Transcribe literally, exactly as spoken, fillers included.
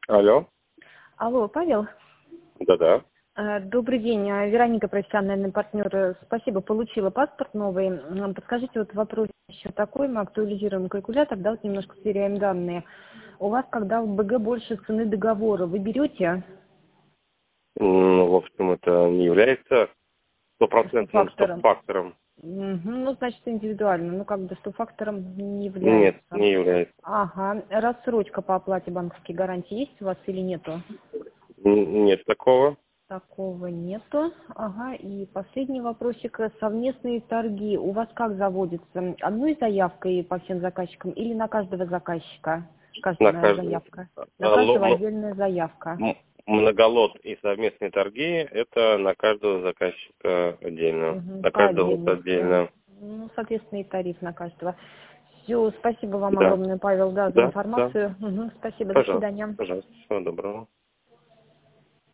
Алло. Алло, Павел. Да-да. Э, Добрый день, э, Вероника, профессиональный партнер. Э, Спасибо, получила паспорт новый. М, Подскажите, вот вопрос еще такой, мы актуализируем калькулятор, да, вот немножко сверяем данные. У вас, когда в БГ больше цены договора, вы берете Ну, в общем, это не является стопроцентным стоп-фактором? стоп-фактором. Мгм, ну, значит, индивидуально, ну, как бы стоп-фактором не Нет, является. не является. Ага, рассрочка по оплате банковских гарантий есть у вас или нету? Н- Нет такого. Такого нету. Ага, и последний вопросик. Совместные торги у вас как заводятся? Одной заявкой по всем заказчикам или на каждого заказчика? На Каждая каждый заявка. На а, ло- каждого м- отдельная заявка. м- многолот и совместные торги это на каждого заказчика отдельно. Угу, На по каждого вот отдельности. отдельно. Ну, соответственно, и тариф на каждого. Все, спасибо вам Да. огромное, Павел, да, за Да, да. информацию. Мгм, спасибо, до Пожалуйста. свидания. Пожалуйста. Всего доброго.